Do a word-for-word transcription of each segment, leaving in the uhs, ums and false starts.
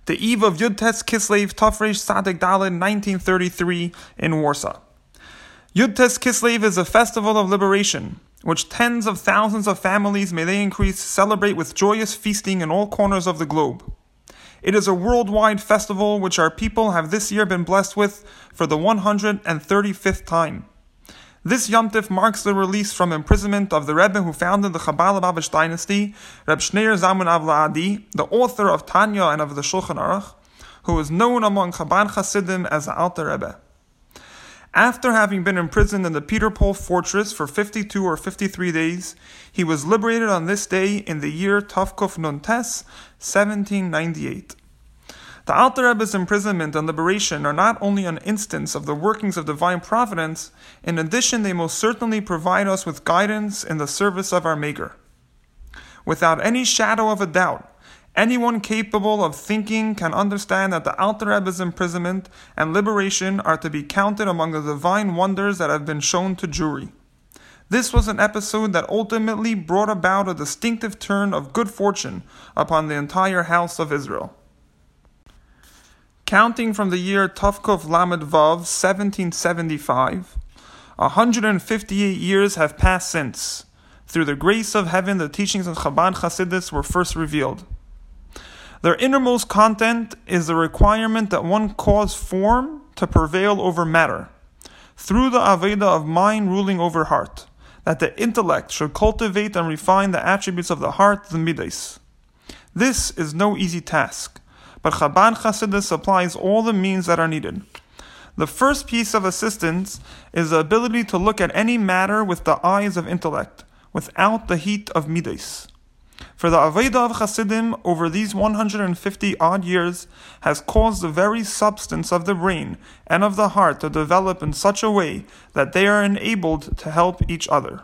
the eve of Yud Tes Kislev Tafresh Tzaddik Daled nineteen thirty-three in Warsaw. Yud Tes Kislev is a festival of liberation, which tens of thousands of families, may they increase, celebrate with joyous feasting in all corners of the globe. It is a worldwide festival which our people have this year been blessed with for the one hundred thirty-fifth time. This Yom Tif marks the release from imprisonment of the Rebbe who founded the Chabad Lubavitch dynasty, Reb Shneir Zalman Avladi, the author of Tanya and of the Shulchan Aruch, who is known among Chabad Hasidim as the Alter Rebbe. After having been imprisoned in the Peter Paul fortress for fifty-two or fifty-three days, he was liberated on this day in the year Tavkuf Nun Tes, seventeen ninety-eight. The Alter Rebbe's imprisonment and liberation are not only an instance of the workings of divine providence, in addition they most certainly provide us with guidance in the service of our Maker. Without any shadow of a doubt, anyone capable of thinking can understand that the Alter Rebbe's imprisonment and liberation are to be counted among the divine wonders that have been shown to Jewry. This was an episode that ultimately brought about a distinctive turn of good fortune upon the entire house of Israel. Counting from the year Tavkuf Lamed Vav, seventeen seventy-five, one hundred fifty-eight years have passed since. Through the grace of heaven, the teachings of Chabad Hasidus were first revealed. Their innermost content is the requirement that one cause form to prevail over matter, through the Aveda of mind ruling over heart, that the intellect should cultivate and refine the attributes of the heart, the Midas. This is no easy task, but Chabad Hasidus supplies all the means that are needed. The first piece of assistance is the ability to look at any matter with the eyes of intellect, without the heat of Midas. For the Aveda of Hasidim over these one hundred fifty odd years has caused the very substance of the brain and of the heart to develop in such a way that they are enabled to help each other.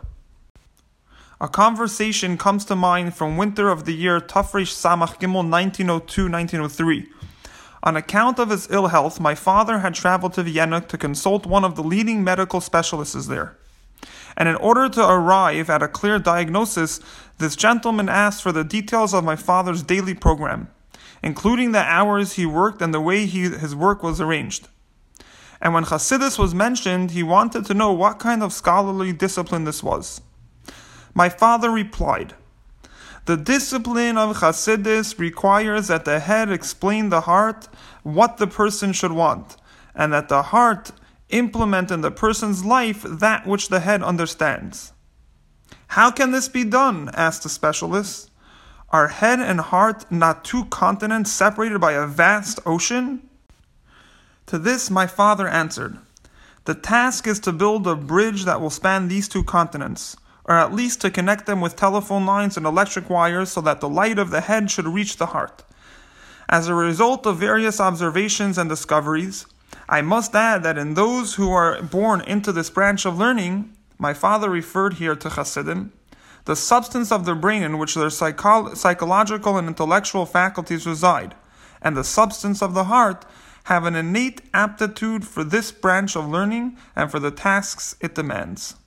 A conversation comes to mind from winter of the year Tafresh Samach Gimel nineteen oh two to nineteen oh three. On account of his ill health, my father had traveled to Vienna to consult one of the leading medical specialists there. And in order to arrive at a clear diagnosis, this gentleman asked for the details of my father's daily program, including the hours he worked and the way he, his work was arranged. And when Hasidus was mentioned, he wanted to know what kind of scholarly discipline this was. My father replied, "The discipline of Hasidus requires that the head explain the heart what the person should want, and that the heart implement in the person's life that which the head understands." "How can this be done?" asked the specialist. "Are head and heart not two continents separated by a vast ocean?" To this my father answered, "The task is to build a bridge that will span these two continents, or at least to connect them with telephone lines and electric wires so that the light of the head should reach the heart. As a result of various observations and discoveries, I must add that in those who are born into this branch of learning," my father referred here to Hasidim, "the substance of the brain in which their psycho- psychological and intellectual faculties reside, and the substance of the heart, have an innate aptitude for this branch of learning and for the tasks it demands."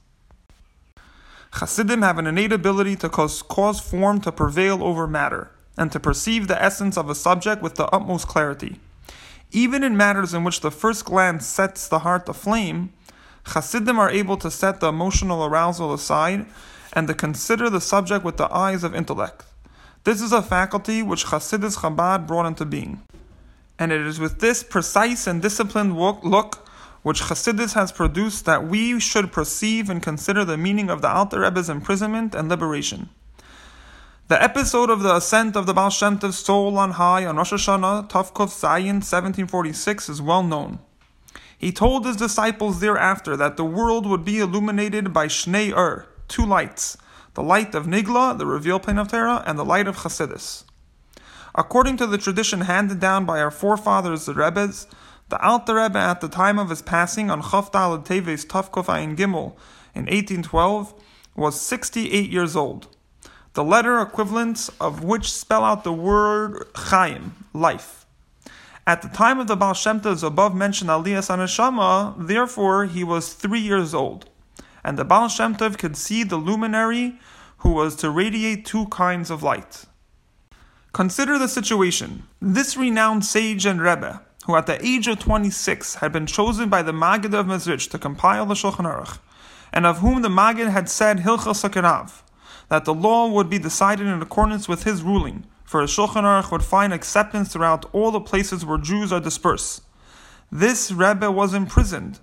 Hasidim have an innate ability to cause, cause form to prevail over matter, and to perceive the essence of a subject with the utmost clarity. Even in matters in which the first glance sets the heart aflame, Hasidim are able to set the emotional arousal aside and to consider the subject with the eyes of intellect. This is a faculty which Hasidus Chabad brought into being. And it is with this precise and disciplined look which Hasidus has produced that we should perceive and consider the meaning of the Alter Rebbe's imprisonment and liberation. The episode of the ascent of the Baal Shem Tov's soul on high on Rosh Hashanah, Tavkuf Zayin, seventeen forty-six, is well known. He told his disciples thereafter that the world would be illuminated by Shnei Ur, two lights, the light of Nigla, the revealed plane of Torah, and the light of Hasidus. According to the tradition handed down by our forefathers, the Rebbes, the Alter Rebbe at the time of his passing on Chof Daled Teves Tavkuf Ayin Gimel in eighteen twelve was sixty-eight years old, the letter equivalents of which spell out the word Chaim, life. At the time of the Baal Shem Tov's above-mentioned Aliyas HaNeshama, therefore, he was three years old, and the Baal Shem Tov could see the luminary who was to radiate two kinds of light. Consider the situation. This renowned sage and Rebbe, who at the age of twenty-six had been chosen by the Maggid of Mezrich to compile the Shulchan Aruch, and of whom the Maggid had said Hilchos HaKerav, that the law would be decided in accordance with his ruling, for his Shulchan Aruch would find acceptance throughout all the places where Jews are dispersed. This Rebbe was imprisoned.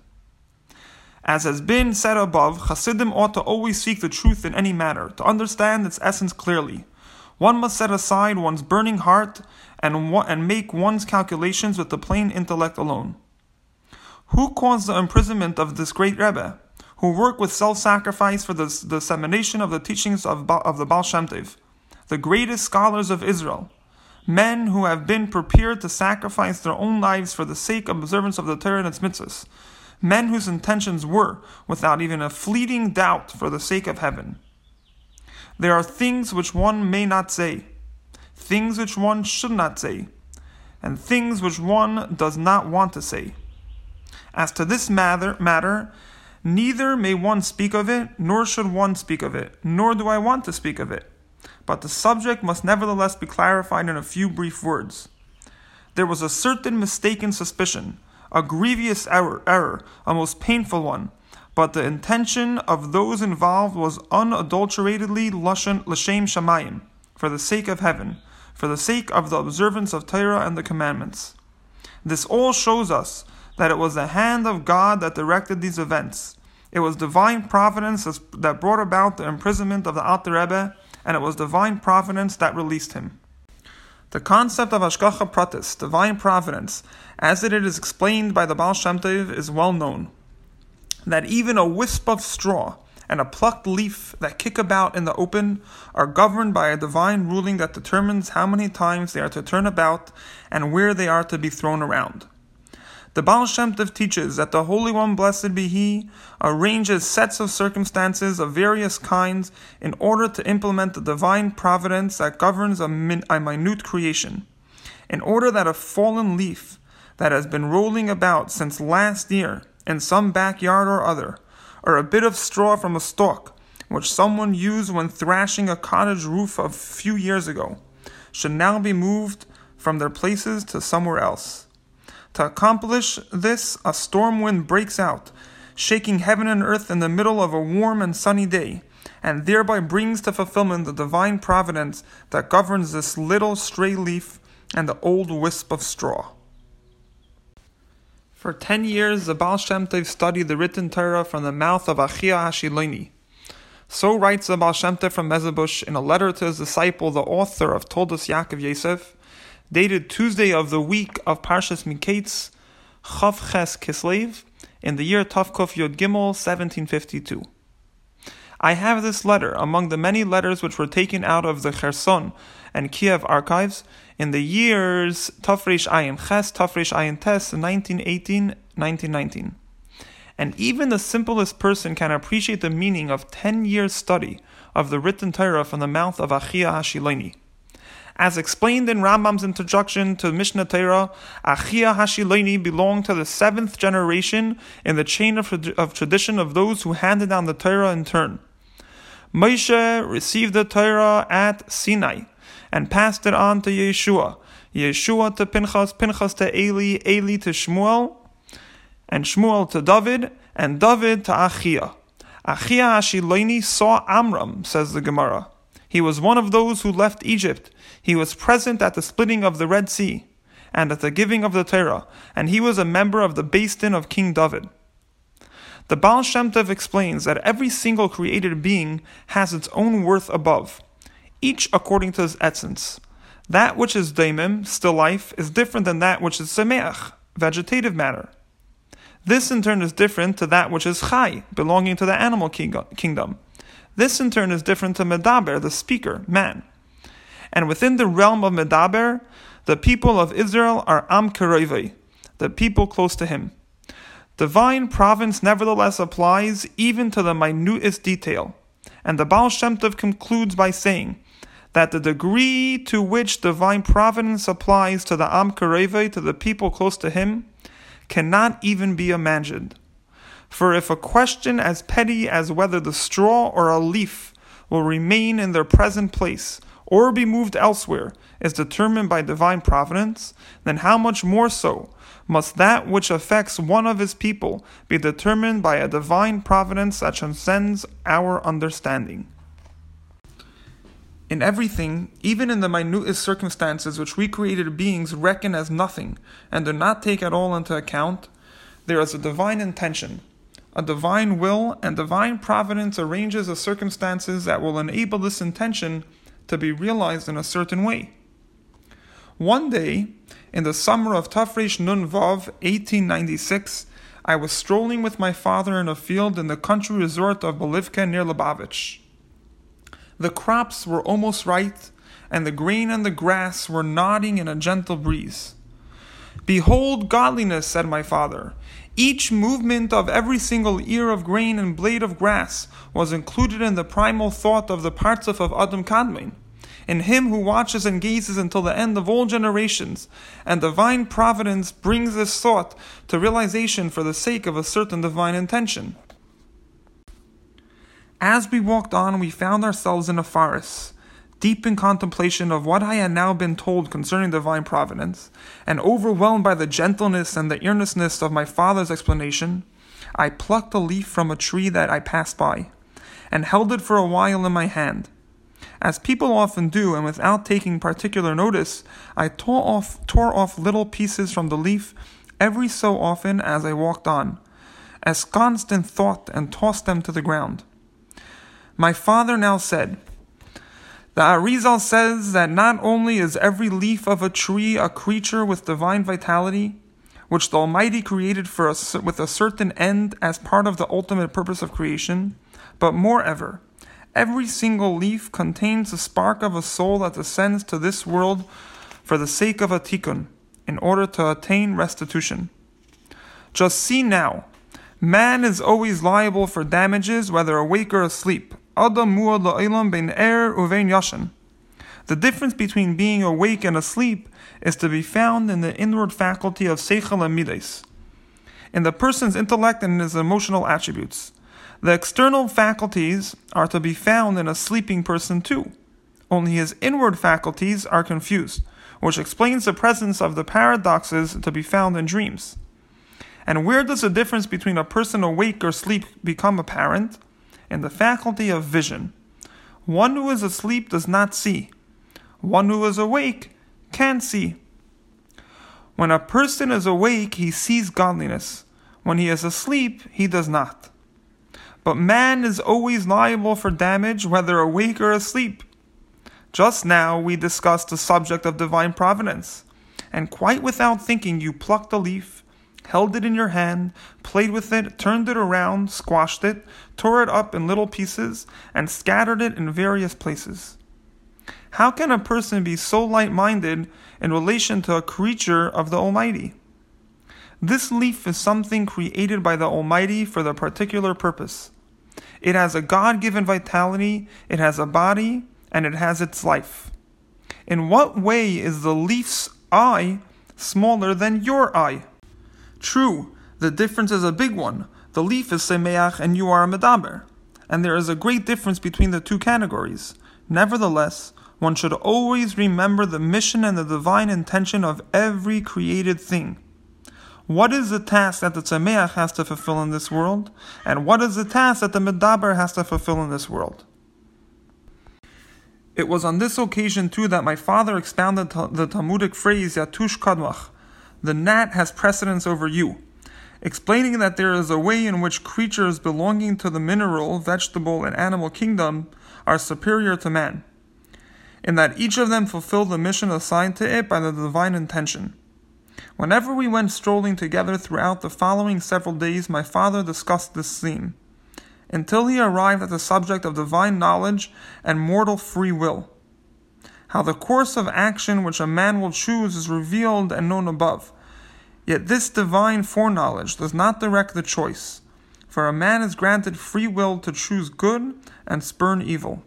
As has been said above, Hasidim ought to always seek the truth in any matter, to understand its essence clearly. One must set aside one's burning heart and, and make one's calculations with the plain intellect alone. Who caused the imprisonment of this great Rebbe, who worked with self-sacrifice for the, the dissemination of the teachings of, of the Baal Shem Tov, the greatest scholars of Israel, men who have been prepared to sacrifice their own lives for the sake of observance of the Torah and its mitzvahs, men whose intentions were, without even a fleeting doubt, for the sake of heaven. There are things which one may not say, things which one should not say, and things which one does not want to say. As to this matter, matter, neither may one speak of it, nor should one speak of it, nor do I want to speak of it. But the subject must nevertheless be clarified in a few brief words. There was a certain mistaken suspicion, a grievous error, error, a most painful one, but the intention of those involved was unadulteratedly l'shem shamayim, for the sake of heaven, for the sake of the observance of Torah and the commandments. This all shows us that it was the hand of God that directed these events. It was divine providence that brought about the imprisonment of the Alter Rebbe, and it was divine providence that released him. The concept of Hashgacha Pratis, divine providence, as it is explained by the Baal Shem Tov, is well known. That even a wisp of straw and a plucked leaf that kick about in the open are governed by a divine ruling that determines how many times they are to turn about and where they are to be thrown around. The Baal Shem Tov teaches that the Holy One, blessed be He, arranges sets of circumstances of various kinds in order to implement the divine providence that governs a, min- a minute creation, in order that a fallen leaf that has been rolling about since last year in some backyard or other, or a bit of straw from a stalk, which someone used when thrashing a cottage roof a few years ago, should now be moved from their places to somewhere else. To accomplish this, a storm wind breaks out, shaking heaven and earth in the middle of a warm and sunny day, and thereby brings to fulfillment the divine providence that governs this little stray leaf and the old wisp of straw. For ten years, the Baal Shem Tov studied the written Torah from the mouth of Achia Hashiloni. So writes the Baal Shem Tov from Mezebush in a letter to his disciple, the author of Toldos Yaakov Yosef, dated Tuesday of the week of Parshas Miketz, Chav Ches Kislev, in the year Tavkuf Yod Gimel, seventeen fifty-two. I have this letter among the many letters which were taken out of the Kherson and Kiev archives in the years Tafresh Ayin Ches, Tafresh Ayin Tes, nineteen eighteen to nineteen nineteen. And even the simplest person can appreciate the meaning of ten years study of the written Torah from the mouth of Achia Hashiloni. As explained in Rambam's introduction to Mishnah Torah, Achia Hashiloni belonged to the seventh generation in the chain of, of tradition of those who handed down the Torah in turn. Moshe received the Torah at Sinai and passed it on to Yeshua, Yeshua to Pinchas, Pinchas to Eli, Eli to Shmuel, and Shmuel to David, and David to Achia. Achia Hashiloni saw Amram, says the Gemara. He was one of those who left Egypt. He was present at the splitting of the Red Sea and at the giving of the Torah, and he was a member of the Beis Din of King David. The Baal Shem Tov explains that every single created being has its own worth above, each according to his essence. That which is daimim, still life, is different than that which is semeach, vegetative matter. This in turn is different to that which is chai, belonging to the animal kingdom. This in turn is different to medaber, the speaker, man. And within the realm of medaber, the people of Israel are am kerevei, the people close to him. Divine providence nevertheless applies even to the minutest detail. And the Baal Shem Tov concludes by saying that the degree to which divine providence applies to the am kerevei, to the people close to him, cannot even be imagined. For if a question as petty as whether the straw or a leaf will remain in their present place, or be moved elsewhere, is determined by divine providence, then how much more so must that which affects one of his people be determined by a divine providence that transcends our understanding. In everything, even in the minutest circumstances which we created beings reckon as nothing and do not take at all into account, there is a divine intention, a divine will, and divine providence arranges the circumstances that will enable this intention to be realized in a certain way. One day, in the summer of Tafresh Nun Vav, eighteen ninety-six, I was strolling with my father in a field in the country resort of Bolivka near Lubavitch. The crops were almost right, and the grain and the grass were nodding in a gentle breeze. "Behold godliness," said my father. Each movement of every single ear of grain and blade of grass was included in the primal thought of the Partzuf of Adam Kadmon, in him who watches and gazes until the end of all generations, and divine providence brings this thought to realization for the sake of a certain divine intention. As we walked on, we found ourselves in a forest, deep in contemplation of what I had now been told concerning divine providence, and overwhelmed by the gentleness and the earnestness of my father's explanation, I plucked a leaf from a tree that I passed by, and held it for a while in my hand. As people often do, and without taking particular notice, I tore off, tore off little pieces from the leaf every so often as I walked on, ensconced in thought, and tossed them to the ground. My father now said, "The Arizal says that not only is every leaf of a tree a creature with divine vitality, which the Almighty created for us with a certain end as part of the ultimate purpose of creation, but moreover, every single leaf contains the spark of a soul that descends to this world for the sake of a tikkun, in order to attain restitution. Just see now, man is always liable for damages, whether awake or asleep. Adam muad la'olam bein er uvein yashan. The difference between being awake and asleep is to be found in the inward faculty of seichel and midas, in the person's intellect and in his emotional attributes. The external faculties are to be found in a sleeping person too, only his inward faculties are confused, which explains the presence of the paradoxes to be found in dreams. And where does the difference between a person awake or asleep become apparent? In the faculty of vision. One who is asleep does not see. One who is awake can see. When a person is awake, he sees godliness. When he is asleep, he does not. But man is always liable for damage, whether awake or asleep. Just now we discussed the subject of divine providence, and quite without thinking you plucked a leaf, held it in your hand, played with it, turned it around, squashed it, tore it up in little pieces, and scattered it in various places. How can a person be so light-minded in relation to a creature of the Almighty? This leaf is something created by the Almighty for the particular purpose. It has a God-given vitality, it has a body, and it has its life. In what way is the leaf's eye smaller than your eye? True, the difference is a big one. The leaf is semeach and you are a medaber, and there is a great difference between the two categories. Nevertheless, one should always remember the mission and the divine intention of every created thing. What is the task that the semeach has to fulfill in this world, and what is the task that the medaber has to fulfill in this world? It was on this occasion too that my father expounded the Talmudic phrase Yatush Kadmach, the gnat has precedence over you, explaining that there is a way in which creatures belonging to the mineral, vegetable, and animal kingdom are superior to man, in that each of them fulfill the mission assigned to it by the divine intention. Whenever we went strolling together throughout the following several days, my father discussed this theme, until he arrived at the subject of divine knowledge and mortal free will. How the course of action which a man will choose is revealed and known above. Yet this divine foreknowledge does not direct the choice, for a man is granted free will to choose good and spurn evil.